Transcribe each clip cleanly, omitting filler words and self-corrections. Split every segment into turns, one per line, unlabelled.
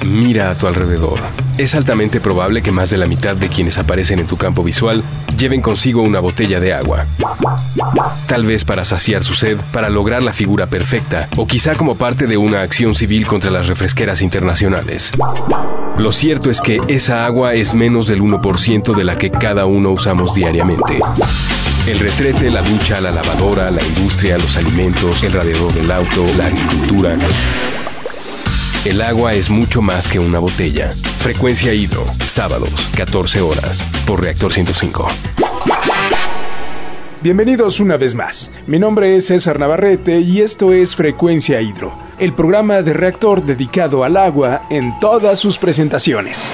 Mira a tu alrededor. Es altamente probable que más de la mitad de quienes aparecen en tu campo visual lleven consigo una botella de agua. Tal vez para saciar su sed, para lograr la figura perfecta, o quizá como parte de una acción civil contra las refresqueras internacionales. Lo cierto es que esa agua es menos del 1% de la que cada uno usamos diariamente. El retrete, la ducha, la lavadora, la industria, los alimentos, el radiador del auto, la agricultura. El agua es mucho más que una botella. Frecuencia Hidro, sábados, 14 horas, por Reactor 105.
Bienvenidos una vez más. Mi nombre es César Navarrete y esto es Frecuencia Hidro, el programa de Reactor dedicado al agua en todas sus presentaciones.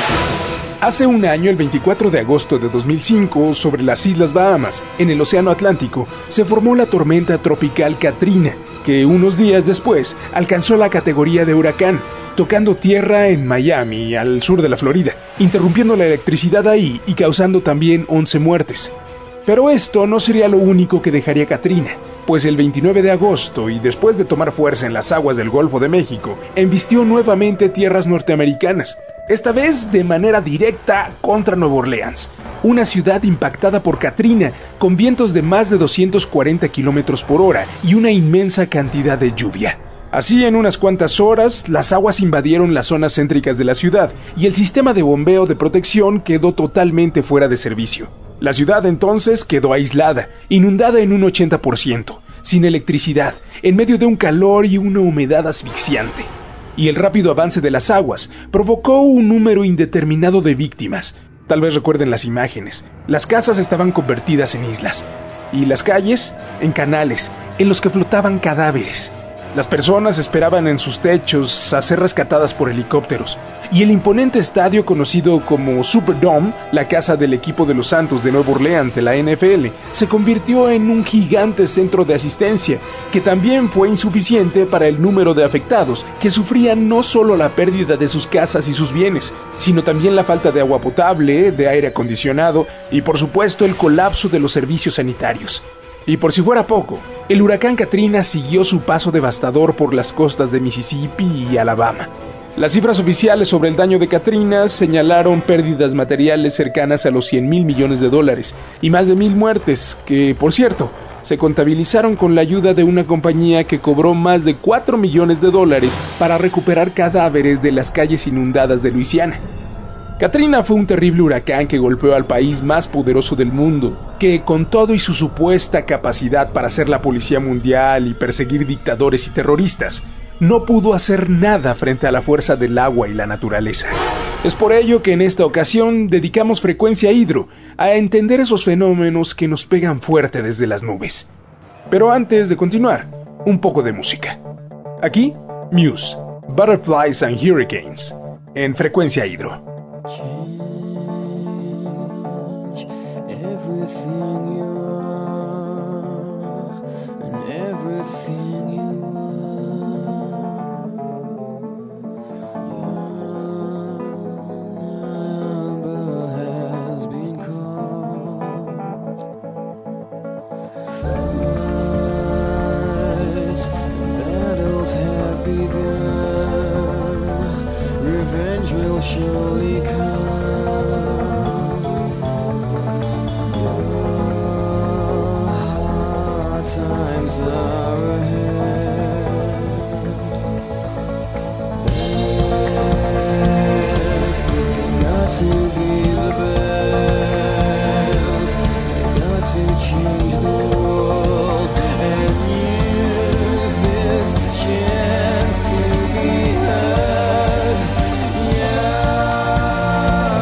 Hace un año, el 24 de agosto de 2005, sobre las Islas Bahamas, en el Océano Atlántico, se formó la tormenta tropical Katrina, que unos días después alcanzó la categoría de huracán, tocando tierra en Miami, al sur de la Florida, interrumpiendo la electricidad ahí y causando también 11 muertes. Pero esto no sería lo único que dejaría Katrina, pues el 29 de agosto, y después de tomar fuerza en las aguas del Golfo de México, embistió nuevamente tierras norteamericanas, esta vez de manera directa contra Nueva Orleans, una ciudad impactada por Katrina, con vientos de más de 240 kilómetros por hora y una inmensa cantidad de lluvia. Así, en unas cuantas horas, las aguas invadieron las zonas céntricas de la ciudad y el sistema de bombeo de protección quedó totalmente fuera de servicio. La ciudad entonces quedó aislada, inundada en un 80%, sin electricidad, en medio de un calor y una humedad asfixiante. Y el rápido avance de las aguas provocó un número indeterminado de víctimas. Tal vez recuerden las imágenes. Las casas estaban convertidas en islas, y las calles en canales, en los que flotaban cadáveres. Las personas esperaban en sus techos a ser rescatadas por helicópteros, y el imponente estadio conocido como Superdome, la casa del equipo de los Santos de Nueva Orleans de la NFL, se convirtió en un gigante centro de asistencia, que también fue insuficiente para el número de afectados, que sufrían no solo la pérdida de sus casas y sus bienes, sino también la falta de agua potable, de aire acondicionado y por supuesto el colapso de los servicios sanitarios. Y por si fuera poco, el huracán Katrina siguió su paso devastador por las costas de Mississippi y Alabama. Las cifras oficiales sobre el daño de Katrina señalaron pérdidas materiales cercanas a los $100,000 millones y más de 1,000 muertes que, por cierto, se contabilizaron con la ayuda de una compañía que cobró más de $4 millones para recuperar cadáveres de las calles inundadas de Luisiana. Katrina fue un terrible huracán que golpeó al país más poderoso del mundo, que con todo y su supuesta capacidad para ser la policía mundial y perseguir dictadores y terroristas, no pudo hacer nada frente a la fuerza del agua y la naturaleza. Es por ello que en esta ocasión dedicamos Frecuencia Hidro a entender esos fenómenos que nos pegan fuerte desde las nubes. Pero antes de continuar, un poco de música. Aquí, Muse, Butterflies and Hurricanes, en Frecuencia Hidro.
Change everything you are and everything you are. Your number has been called. Fights and battles have begun. Revenge will surely come. Times are ahead. Best, got to be the best. Got to change the world and use this chance to be heard. Yeah.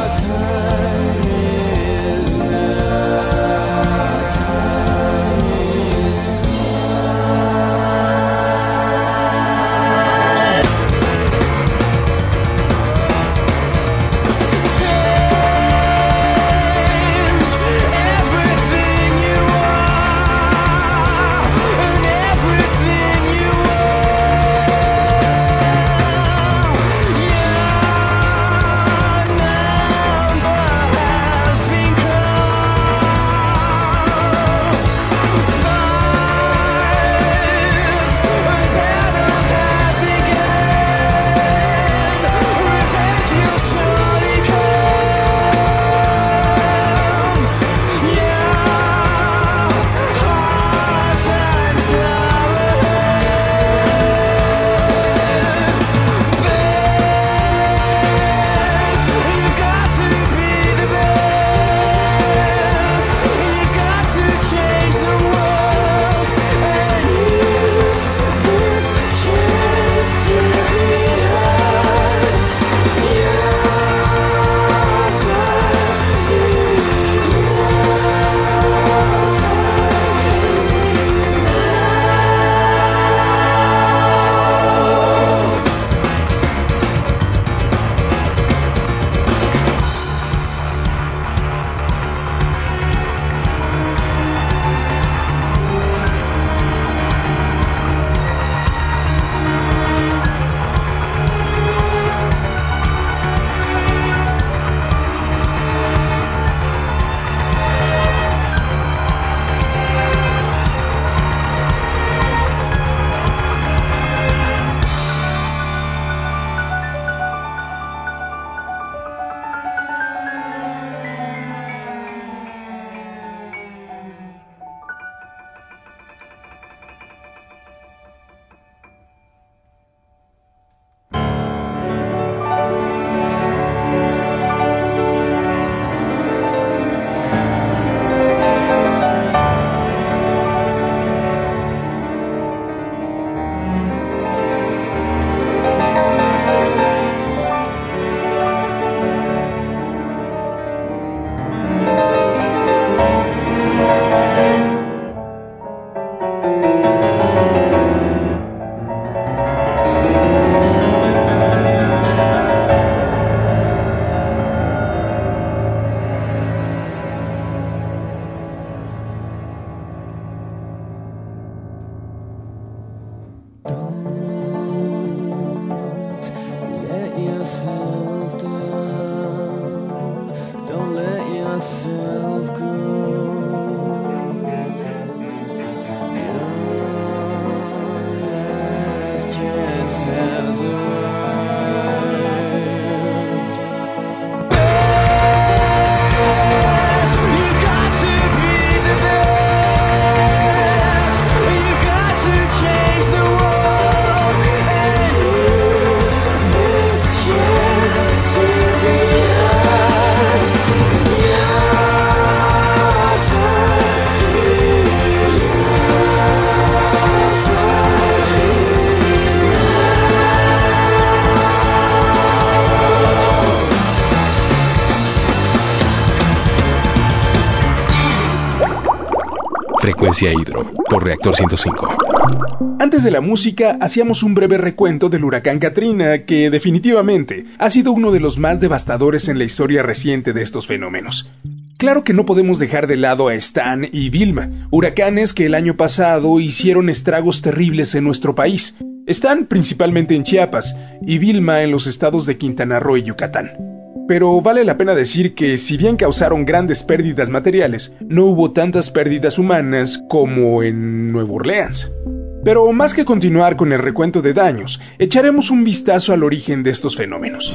Frecuencia Hidro, por Reactor 105.
Antes de la música, hacíamos un breve recuento del huracán Katrina, que definitivamente ha sido uno de los más devastadores en la historia reciente de estos fenómenos. Claro que no podemos dejar de lado a Stan y Vilma, huracanes que el año pasado hicieron estragos terribles en nuestro país. Stan principalmente en Chiapas y Vilma en los estados de Quintana Roo y Yucatán. Pero vale la pena decir que si bien causaron grandes pérdidas materiales, no hubo tantas pérdidas humanas como en Nueva Orleans. Pero más que continuar con el recuento de daños, echaremos un vistazo al origen de estos fenómenos.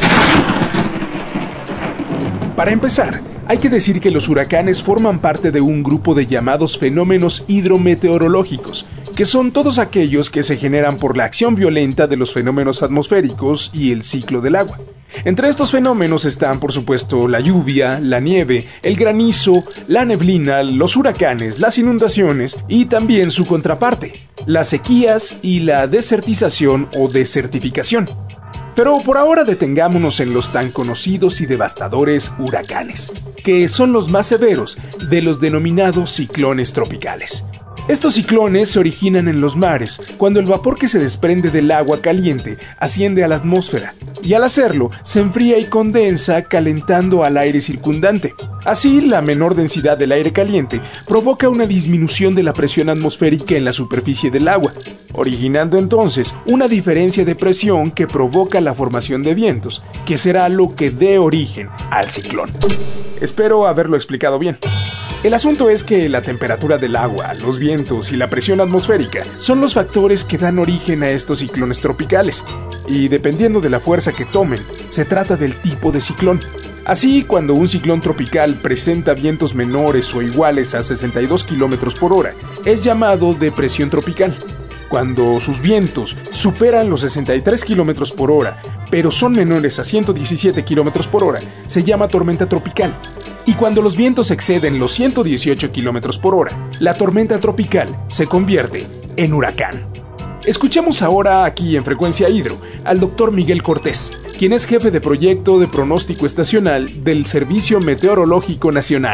Para empezar, hay que decir que los huracanes forman parte de un grupo de llamados fenómenos hidrometeorológicos, que son todos aquellos que se generan por la acción violenta de los fenómenos atmosféricos y el ciclo del agua. Entre estos fenómenos están, por supuesto, la lluvia, la nieve, el granizo, la neblina, los huracanes, las inundaciones y también su contraparte, las sequías y la desertización o desertificación. Pero por ahora detengámonos en los tan conocidos y devastadores huracanes, que son los más severos de los denominados ciclones tropicales. Estos ciclones se originan en los mares cuando el vapor que se desprende del agua caliente asciende a la atmósfera y al hacerlo se enfría y condensa calentando al aire circundante. Así, la menor densidad del aire caliente provoca una disminución de la presión atmosférica en la superficie del agua, originando entonces una diferencia de presión que provoca la formación de vientos, que será lo que dé origen al ciclón. Espero haberlo explicado bien. El asunto es que la temperatura del agua, los vientos y la presión atmosférica son los factores que dan origen a estos ciclones tropicales, y dependiendo de la fuerza que tomen, se trata del tipo de ciclón. Así, cuando un ciclón tropical presenta vientos menores o iguales a 62 km por hora, es llamado depresión tropical. Cuando sus vientos superan los 63 km por hora, pero son menores a 117 km por hora, se llama tormenta tropical. Y cuando los vientos exceden los 118 km por hora, la tormenta tropical se convierte en huracán. Escuchemos ahora aquí en Frecuencia Hidro al Dr. Miguel Cortés, quien es jefe de proyecto de pronóstico estacional del Servicio Meteorológico Nacional.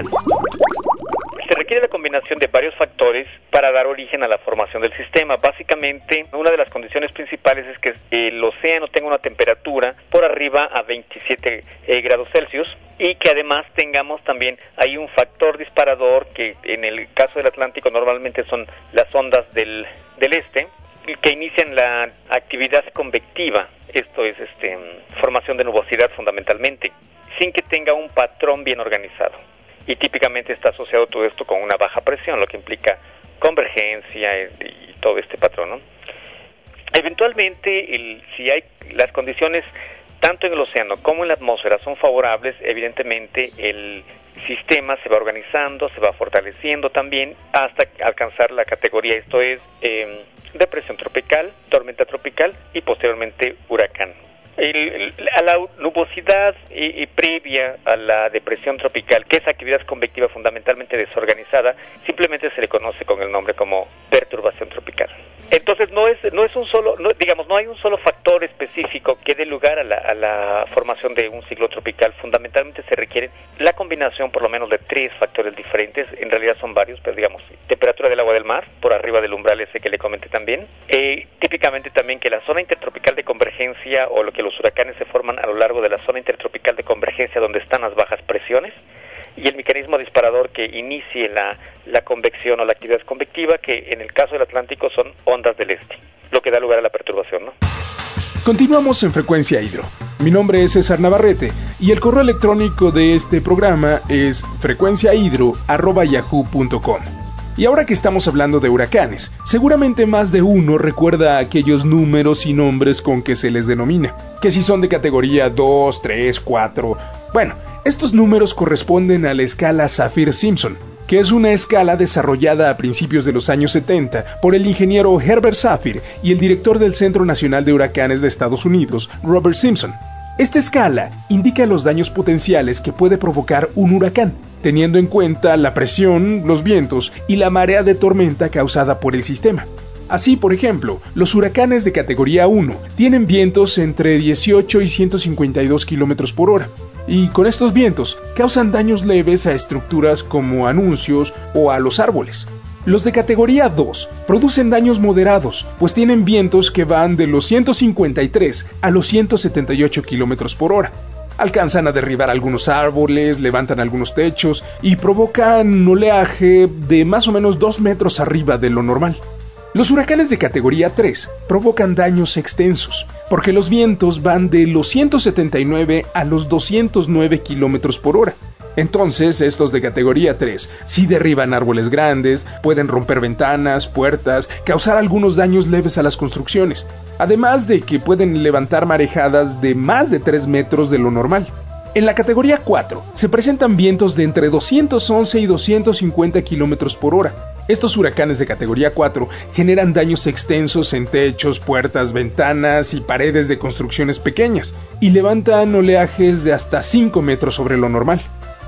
Se requiere la combinación de varios factores para dar origen a la formación del sistema. Básicamente, una de las condiciones principales es que el océano tenga una temperatura por arriba a 27 grados Celsius y que además tengamos también ahí un factor disparador que en el caso del Atlántico normalmente son las ondas del este que inician la actividad convectiva, esto es formación de nubosidad fundamentalmente, sin que tenga un patrón bien organizado. Y típicamente está asociado todo esto con una baja presión, lo que implica convergencia y todo este patrón, ¿no? Eventualmente, si hay las condiciones tanto en el océano como en la atmósfera son favorables, evidentemente el sistema se va organizando, se va fortaleciendo también hasta alcanzar la categoría, esto es depresión tropical, tormenta tropical y posteriormente huracán. A la nubosidad previa a la depresión tropical, que es actividad convectiva fundamentalmente desorganizada, simplemente se le conoce con el nombre como perturbación tropical. Entonces no hay un solo factor específico que dé lugar a la formación de un ciclón tropical. Fundamentalmente se requiere la combinación por lo menos de 3 factores diferentes, en realidad son varios, pero digamos, temperatura del agua del mar, por arriba del umbral ese que le comenté también, típicamente también que la zona intertropical de convergencia o lo que los huracanes se forman a lo largo de la zona intertropical de convergencia donde están las bajas presiones, y el mecanismo disparador que inicie la convección o la actividad convectiva, que en el caso del Atlántico son ondas del este, lo que da lugar a la perturbación, ¿no?
Continuamos en Frecuencia Hidro. Mi nombre es César Navarrete y el correo electrónico de este programa es frecuenciahidro@yahoo.com. Y ahora que estamos hablando de huracanes, seguramente más de uno recuerda aquellos números y nombres con que se les denomina, que si son de categoría 2, 3, 4... Bueno, estos números corresponden a la escala Saffir-Simpson, que es una escala desarrollada a principios de los años 70 por el ingeniero Herbert Saffir y el director del Centro Nacional de Huracanes de Estados Unidos, Robert Simpson. Esta escala indica los daños potenciales que puede provocar un huracán, teniendo en cuenta la presión, los vientos y la marea de tormenta causada por el sistema. Así, por ejemplo, los huracanes de categoría 1 tienen vientos entre 18 y 152 km por hora, y con estos vientos causan daños leves a estructuras como anuncios o a los árboles. Los de categoría 2 producen daños moderados, pues tienen vientos que van de los 153 a los 178 km por hora. Alcanzan a derribar algunos árboles, levantan algunos techos y provocan oleaje de más o menos 2 metros arriba de lo normal. Los huracanes de categoría 3 provocan daños extensos, porque los vientos van de los 179 a los 209 km por hora. Entonces, estos de categoría 3 sí derriban árboles grandes, pueden romper ventanas, puertas, causar algunos daños leves a las construcciones, además de que pueden levantar marejadas de más de 3 metros de lo normal. En la categoría 4 se presentan vientos de entre 211 y 250 km por hora. Estos huracanes de categoría 4 generan daños extensos en techos, puertas, ventanas y paredes de construcciones pequeñas, y levantan oleajes de hasta 5 metros sobre lo normal.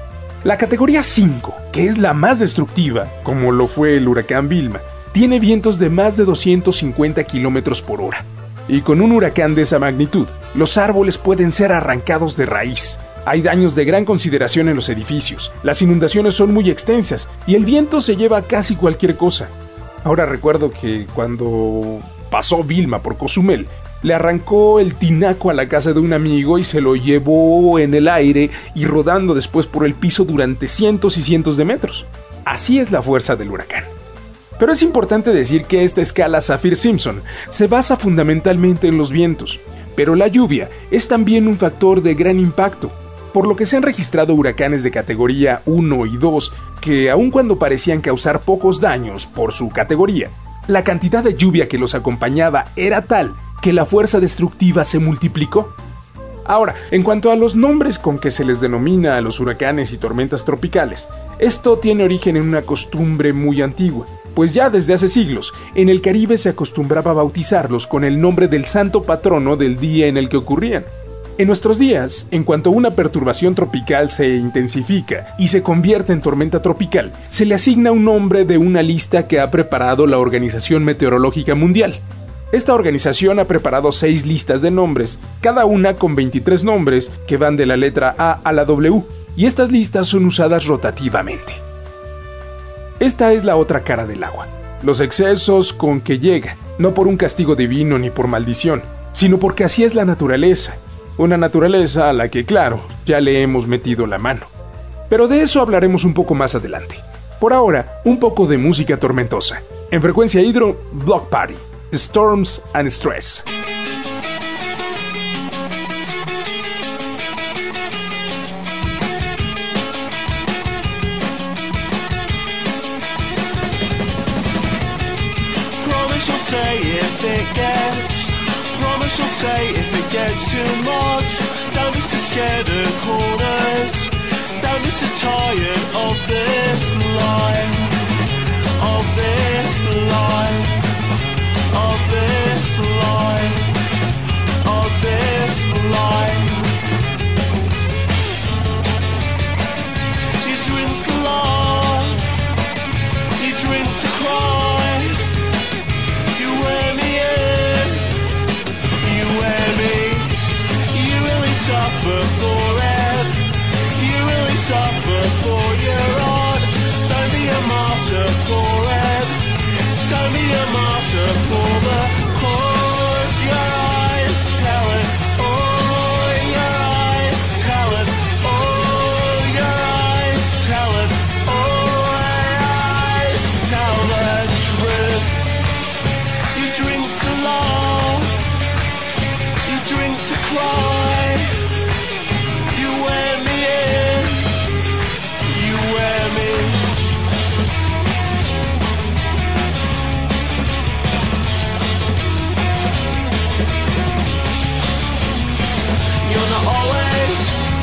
La categoría 5, que es la más destructiva, como lo fue el huracán Vilma, tiene vientos de más de 250 km por hora. Y con un huracán de esa magnitud, los árboles pueden ser arrancados de raíz. Hay daños de gran consideración en los edificios, las inundaciones son muy extensas y el viento se lleva casi cualquier cosa. Ahora recuerdo que cuando pasó Vilma por Cozumel, le arrancó el tinaco a la casa de un amigo y se lo llevó en el aire y rodando después por el piso durante cientos y cientos de metros. Así es la fuerza del huracán. Pero es importante decir que esta escala Saffir-Simpson se basa fundamentalmente en los vientos, pero la lluvia es también un factor de gran impacto, por lo que se han registrado huracanes de categoría 1 y 2 que, aun cuando parecían causar pocos daños por su categoría, la cantidad de lluvia que los acompañaba era tal que la fuerza destructiva se multiplicó. Ahora, en cuanto a los nombres con que se les denomina a los huracanes y tormentas tropicales, esto tiene origen en una costumbre muy antigua, pues ya desde hace siglos, en el Caribe se acostumbraba a bautizarlos con el nombre del santo patrono del día en el que ocurrían. En nuestros días, en cuanto una perturbación tropical se intensifica y se convierte en tormenta tropical, se le asigna un nombre de una lista que ha preparado la Organización Meteorológica Mundial. Esta organización ha preparado 6 listas de nombres, cada una con 23 nombres que van de la letra A a la W, y estas listas son usadas rotativamente. Esta es la otra cara del agua, los excesos con que llega, no por un castigo divino ni por maldición, sino porque así es la naturaleza, una naturaleza a la que, claro, ya le hemos metido la mano. Pero de eso hablaremos un poco más adelante. Por ahora, un poco de música tormentosa. En Frecuencia Hidro, Block Party. Storms and Stress.
Promise you'll say if it gets. Promise you'll say if it gets too much. Don't be so scared of corners. Don't be so tired of this line. Of this line. Of this line, of this line. You drink to love, you drink to cry. You wear me in, you wear me. You really suffer for it, you really suffer for your art. Don't be a martyr for it. Don't be a martyr for the cause. Your eyes tell it. Oh, your eyes tell it. Oh, your eyes tell it. Oh, your eyes tell the truth. You drink to love. You drink to cry. You wear me in. You wear me. You're not always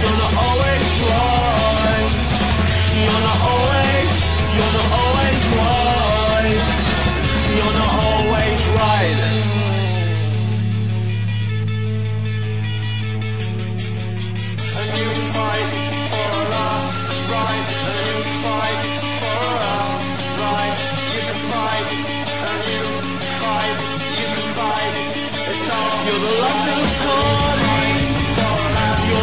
right. You're not always right. You're not always right. And you fight for a last right. And you fight for a last right. You can fight, and you fight, you can fight. It's all. You're the laughing party.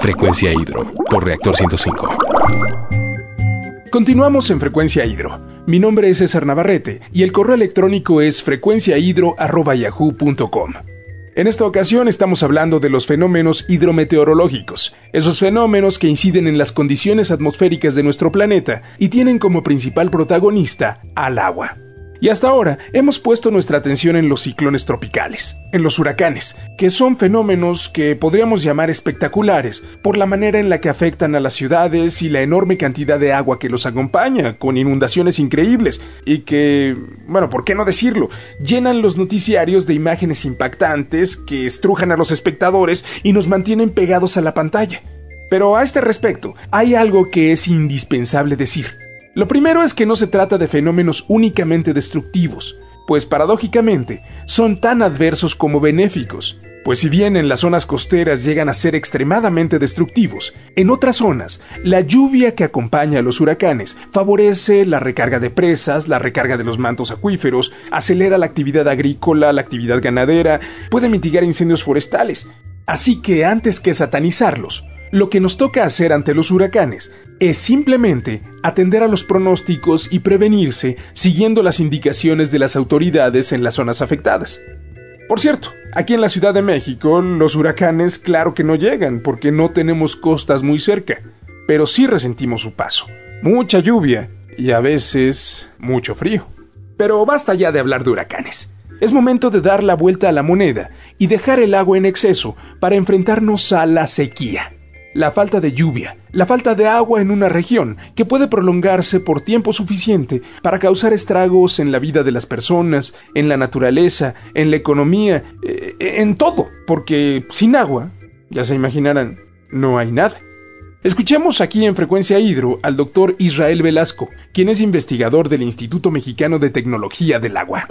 Frecuencia Hidro, por Reactor 105.
Continuamos en Frecuencia Hidro. Mi nombre es César Navarrete y el correo electrónico es frecuenciahidro@yahoo.com. En esta ocasión estamos hablando de los fenómenos hidrometeorológicos, esos fenómenos que inciden en las condiciones atmosféricas de nuestro planeta y tienen como principal protagonista al agua. Y hasta ahora hemos puesto nuestra atención en los ciclones tropicales, en los huracanes, que son fenómenos que podríamos llamar espectaculares por la manera en la que afectan a las ciudades y la enorme cantidad de agua que los acompaña, con inundaciones increíbles y que, bueno, ¿por qué no decirlo?, llenan los noticiarios de imágenes impactantes que estrujan a los espectadores y nos mantienen pegados a la pantalla. Pero a este respecto, hay algo que es indispensable decir. Lo primero es que no se trata de fenómenos únicamente destructivos, pues paradójicamente son tan adversos como benéficos, pues si bien en las zonas costeras llegan a ser extremadamente destructivos, en otras zonas la lluvia que acompaña a los huracanes favorece la recarga de presas, la recarga de los mantos acuíferos, acelera la actividad agrícola, la actividad ganadera, puede mitigar incendios forestales. Así que antes que satanizarlos, lo que nos toca hacer ante los huracanes es simplemente atender a los pronósticos y prevenirse siguiendo las indicaciones de las autoridades en las zonas afectadas. Por cierto, aquí en la Ciudad de México los huracanes claro que no llegan porque no tenemos costas muy cerca, pero sí resentimos su paso. Mucha lluvia y a veces mucho frío. Pero basta ya de hablar de huracanes. Es momento de dar la vuelta a la moneda y dejar el agua en exceso para enfrentarnos a la sequía. La falta de lluvia, la falta de agua en una región que puede prolongarse por tiempo suficiente para causar estragos en la vida de las personas, en la naturaleza, en la economía, en todo, porque sin agua, ya se imaginarán, no hay nada. Escuchemos aquí en Frecuencia Hidro al doctor Israel Velasco, quien es investigador del Instituto Mexicano de Tecnología del Agua.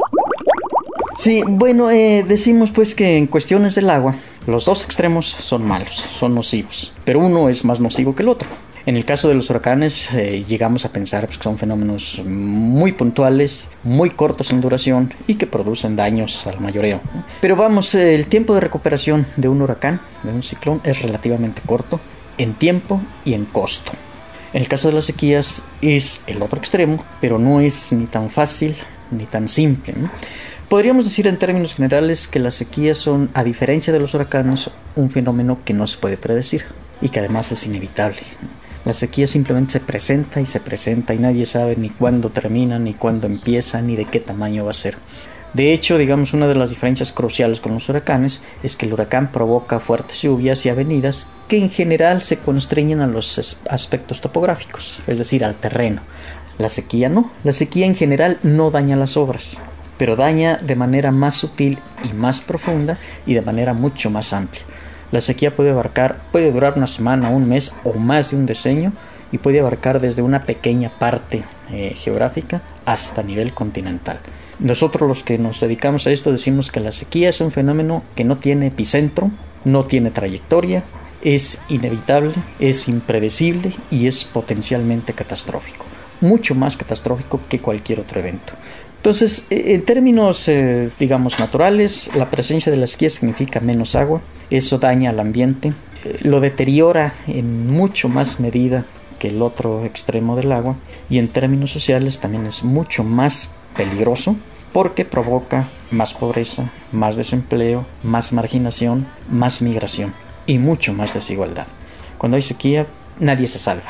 Sí, bueno, decimos pues que en cuestiones del agua, los dos extremos son malos, son nocivos, pero uno es más nocivo que el otro. En el caso de los huracanes, llegamos a pensar pues, que son fenómenos muy puntuales, muy cortos en duración y que producen daños al mayoreo. Pero vamos, el tiempo de recuperación de un huracán, de un ciclón, es relativamente corto en tiempo y en costo. En el caso de las sequías es el otro extremo, pero no es ni tan fácil ni tan simple, ¿no? Podríamos decir en términos generales que las sequías son, a diferencia de los huracanes, un fenómeno que no se puede predecir y que además es inevitable. La sequía simplemente se presenta y nadie sabe ni cuándo termina, ni cuándo empieza, ni de qué tamaño va a ser. De hecho, digamos, una de las diferencias cruciales con los huracanes es que el huracán provoca fuertes lluvias y avenidas que en general se constriñen a los aspectos topográficos, es decir, al terreno. La sequía no. La sequía en general no daña las obras, pero daña de manera más sutil y más profunda y de manera mucho más amplia. La sequía puede durar una semana, un mes o más de un decenio y puede abarcar desde una pequeña parte geográfica hasta nivel continental. Nosotros los que nos dedicamos a esto decimos que la sequía es un fenómeno que no tiene epicentro, no tiene trayectoria, es inevitable, es impredecible y es potencialmente catastrófico. Mucho más catastrófico que cualquier otro evento. Entonces, en términos, digamos, naturales, la presencia de la sequía significa menos agua. Eso daña al ambiente, lo deteriora en mucho más medida que el otro extremo del agua. Y en términos sociales también es mucho más peligroso porque provoca más pobreza, más desempleo, más marginación, más migración y mucho más desigualdad. Cuando hay sequía, nadie se salva.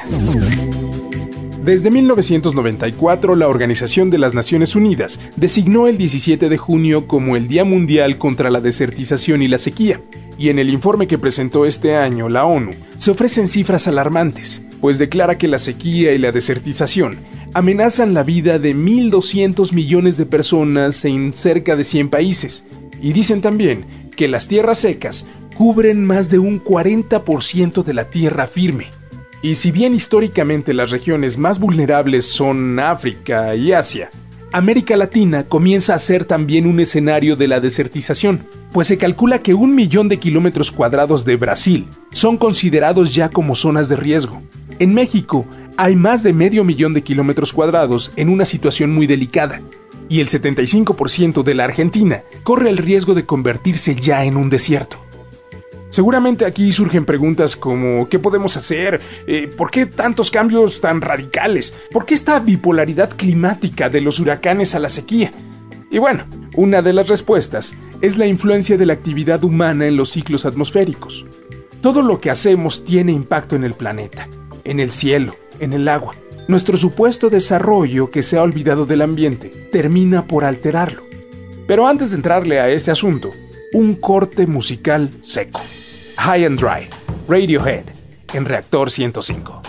Desde 1994, la Organización de las Naciones Unidas designó el 17 de junio como el Día Mundial contra la Desertización y la Sequía. Y en el informe que presentó este año la ONU, se ofrecen cifras alarmantes, pues declara que la sequía y la desertización amenazan la vida de 1.200 millones de personas en cerca de 100 países. Y dicen también que las tierras secas cubren más de un 40% de la tierra firme. Y si bien históricamente las regiones más vulnerables son África y Asia, América Latina comienza a ser también un escenario de la desertización, pues se calcula que 1 millón de kilómetros cuadrados de Brasil son considerados ya como zonas de riesgo. En México hay más de 500,000 de kilómetros cuadrados en una situación muy delicada, y el 75% de la Argentina corre el riesgo de convertirse ya en un desierto. Seguramente aquí surgen preguntas como ¿qué podemos hacer? ¿Por qué tantos cambios tan radicales? ¿Por qué esta bipolaridad climática de los huracanes a la sequía? Y bueno, una de las respuestas es la influencia de la actividad humana en los ciclos atmosféricos. Todo lo que hacemos tiene impacto en el planeta, en el cielo, en el agua. Nuestro supuesto desarrollo que se ha olvidado del ambiente termina por alterarlo. Pero antes de entrarle a este asunto, un corte musical seco. High and Dry, Radiohead, en Reactor 105.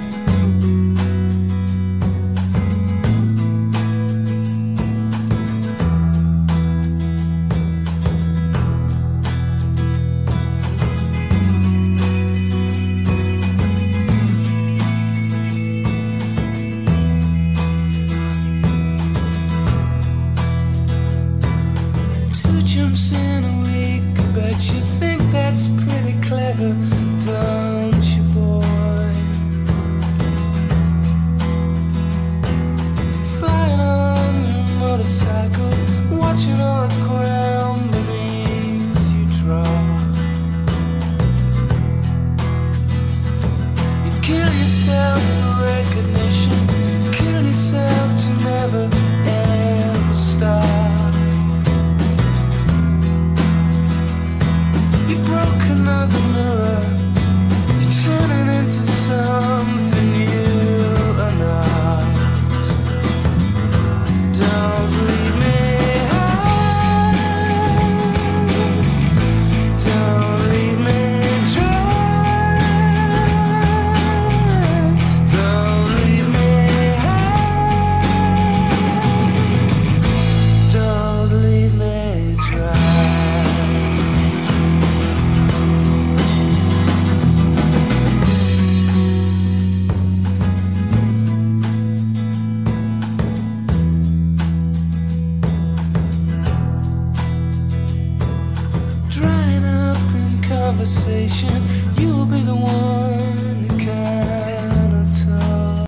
You'll be the one who cannot talk.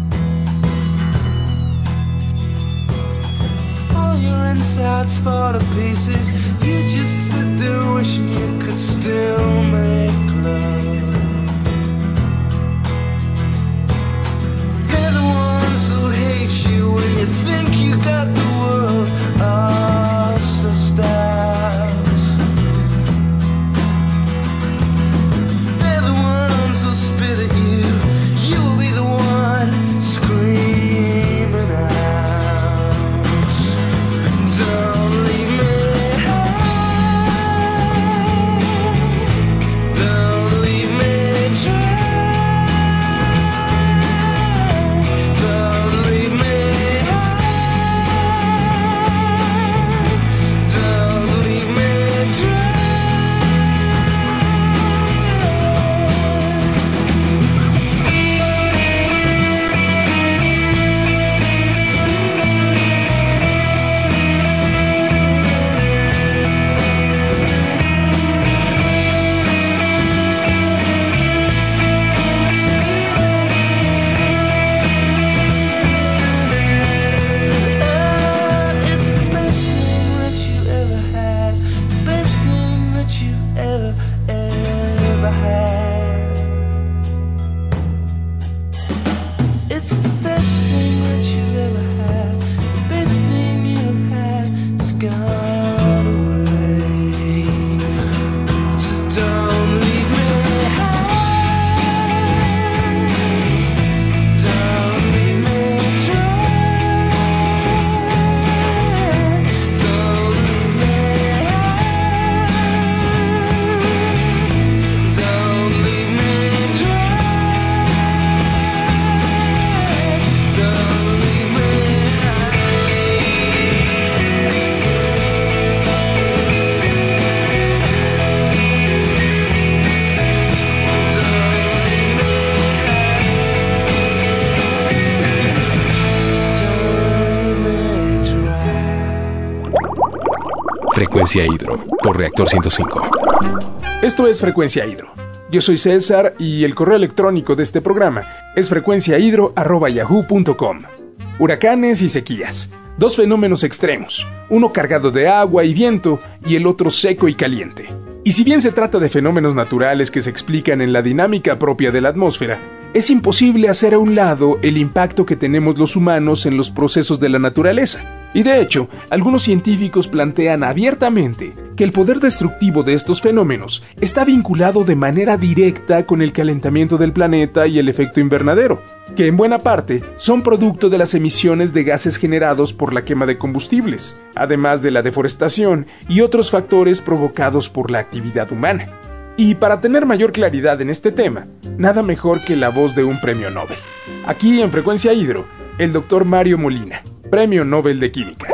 All your insides fall to pieces. You just sit there wishing you could still make love. They're the ones who hate you when you think you got the world all sussed out. Spit at you, you will be the one screaming out. Don't leave me high, don't leave me dry, don't leave me high, don't leave me dry.
Frecuencia Hidro, por Reactor 105.
Esto es Frecuencia Hidro. Yo soy César y el correo electrónico de este programa es frecuenciahidro@yahoo.com. Huracanes y sequías, dos fenómenos extremos, uno cargado de agua y viento y el otro seco y caliente. Y si bien se trata de fenómenos naturales que se explican en la dinámica propia de la atmósfera, es imposible hacer a un lado el impacto que tenemos los humanos en los procesos de la naturaleza. Y de hecho, algunos científicos plantean abiertamente que el poder destructivo de estos fenómenos está vinculado de manera directa con el calentamiento del planeta y el efecto invernadero, que en buena parte son producto de las emisiones de gases generados por la quema de combustibles, además de la deforestación y otros factores provocados por la actividad humana. Y para tener mayor claridad en este tema, nada mejor que la voz de un premio Nobel. Aquí en Frecuencia Hidro, el Dr. Mario Molina, Premio Nobel de Química.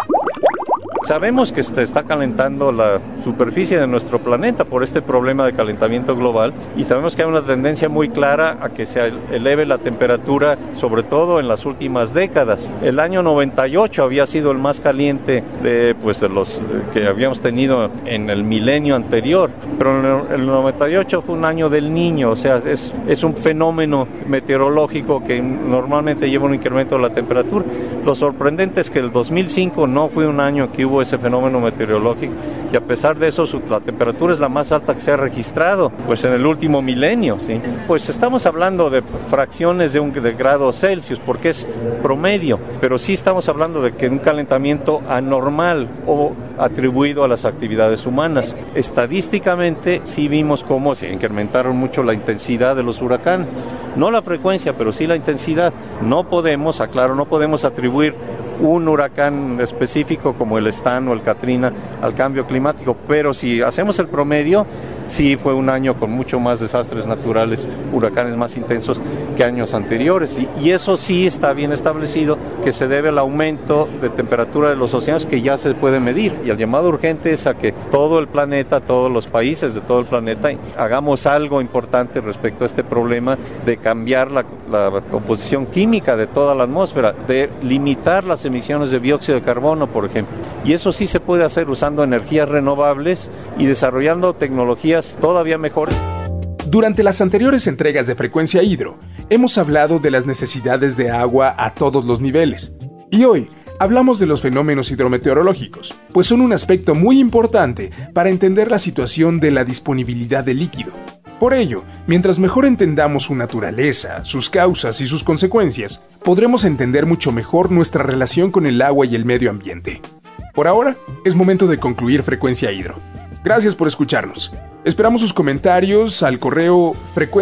Sabemos que se está calentando la superficie de nuestro planeta por este problema de calentamiento global y sabemos que hay una tendencia muy clara a que se eleve la temperatura, sobre todo en las últimas décadas. El año 98 había sido el más caliente de los que habíamos tenido en el milenio anterior, pero el 98 fue un año del Niño, o sea, es un fenómeno meteorológico que normalmente lleva un incremento de la temperatura. Lo sorprendente es que el 2005 no fue un año que hubo ese fenómeno meteorológico y a pesar de eso la temperatura es la más alta que se ha registrado pues en el último milenio, ¿sí? Pues estamos hablando de fracciones de grados Celsius porque es promedio, pero sí estamos hablando de que un calentamiento anormal o atribuido a las actividades humanas. Estadísticamente sí vimos cómo se incrementaron mucho la intensidad de los huracanes, no la frecuencia, pero sí la intensidad. No podemos atribuir un huracán específico como el Stan o el Katrina al cambio climático, pero si hacemos el promedio, sí fue un año con mucho más desastres naturales, huracanes más intensos que años anteriores, y eso sí está bien establecido, que se debe al aumento de temperatura de los océanos que ya se puede medir, y el llamado urgente es a que todo el planeta, todos los países de todo el planeta, hagamos algo importante respecto a este problema de cambiar la composición química de toda la atmósfera, de limitar las emisiones de dióxido de carbono, por ejemplo, y eso sí se puede hacer usando energías renovables y desarrollando tecnologías todavía mejores.
Durante las anteriores entregas de Frecuencia Hidro, hemos hablado de las necesidades de agua a todos los niveles. Y hoy hablamos de los fenómenos hidrometeorológicos, pues son un aspecto muy importante para entender la situación de la disponibilidad de líquido. Por ello, mientras mejor entendamos su naturaleza, sus causas y sus consecuencias, podremos entender mucho mejor nuestra relación con el agua y el medio ambiente. Por ahora, es momento de concluir Frecuencia Hidro. Gracias por escucharnos. Esperamos sus comentarios al correo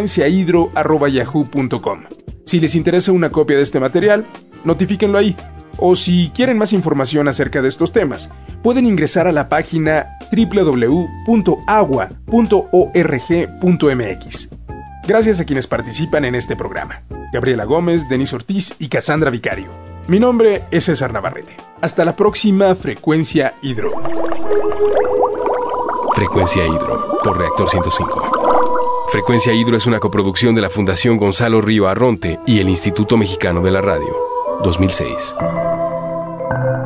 frecuenciahidro@yahoo.com. Si les interesa una copia de este material, notifíquenlo ahí. O si quieren más información acerca de estos temas, pueden ingresar a la página www.agua.org.mx. Gracias a quienes participan en este programa: Gabriela Gómez, Denise Ortiz y Cassandra Vicario. Mi nombre es César Navarrete. Hasta la próxima Frecuencia Hidro.
Frecuencia Hidro, por Reactor 105. Frecuencia Hidro es una coproducción de la Fundación Gonzalo Río Arronte y el Instituto Mexicano de la Radio. 2006.